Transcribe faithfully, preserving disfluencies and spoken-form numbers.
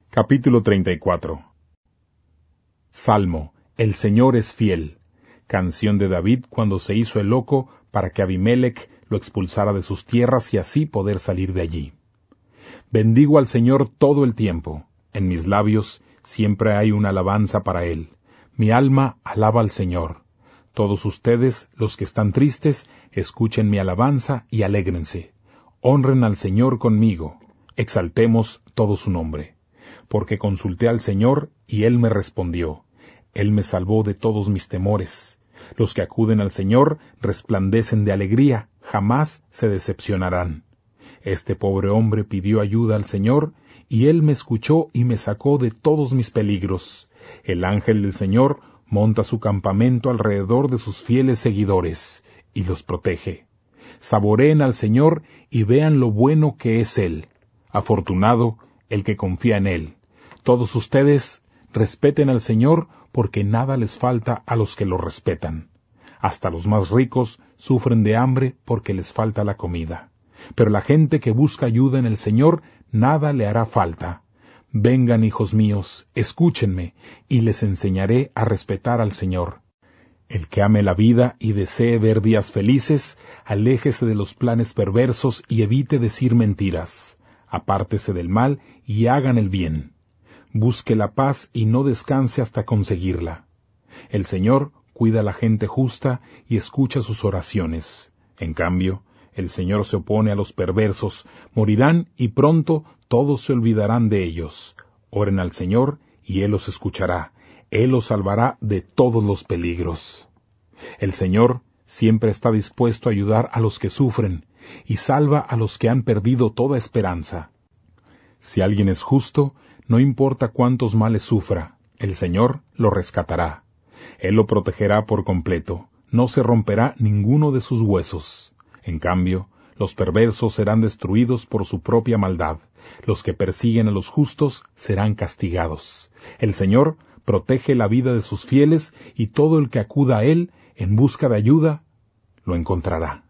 Capítulo treinta y cuatro. Salmo. El Señor es fiel. Canción de David cuando se hizo el loco para que Abimelech lo expulsara de sus tierras y así poder salir de allí. Bendigo al Señor todo el tiempo. En mis labios siempre hay una alabanza para Él. Mi alma alaba al Señor. Todos ustedes, los que están tristes, escuchen mi alabanza y alégrense. Honren al Señor conmigo. Exaltemos todo su nombre. Porque consulté al Señor y Él me respondió. Él me salvó de todos mis temores. Los que acuden al Señor resplandecen de alegría, jamás se decepcionarán. Este pobre hombre pidió ayuda al Señor, y Él me escuchó y me sacó de todos mis peligros. El ángel del Señor monta su campamento alrededor de sus fieles seguidores, y los protege. Saboreen al Señor y vean lo bueno que es Él. Afortunado el que confía en Él. Todos ustedes respeten al Señor, porque nada les falta a los que lo respetan. Hasta los más ricos sufren de hambre porque les falta la comida. Pero la gente que busca ayuda en el Señor, nada le hará falta. Vengan, hijos míos, escúchenme, y les enseñaré a respetar al Señor. El que ame la vida y desee ver días felices, aléjese de los planes perversos y evite decir mentiras. Apártese del mal y hagan el bien. Busque la paz y no descanse hasta conseguirla. El Señor cuida a la gente justa y escucha sus oraciones. En cambio, el Señor se opone a los perversos, morirán y pronto todos se olvidarán de ellos. Oren al Señor y Él los escuchará. Él los salvará de todos los peligros. El Señor siempre está dispuesto a ayudar a los que sufren y salva a los que han perdido toda esperanza. Si alguien es justo, no importa cuántos males sufra, el Señor lo rescatará. Él lo protegerá por completo, no se romperá ninguno de sus huesos. En cambio, los perversos serán destruidos por su propia maldad. Los que persiguen a los justos serán castigados. El Señor protege la vida de sus fieles y todo el que acuda a Él en busca de ayuda, lo encontrará.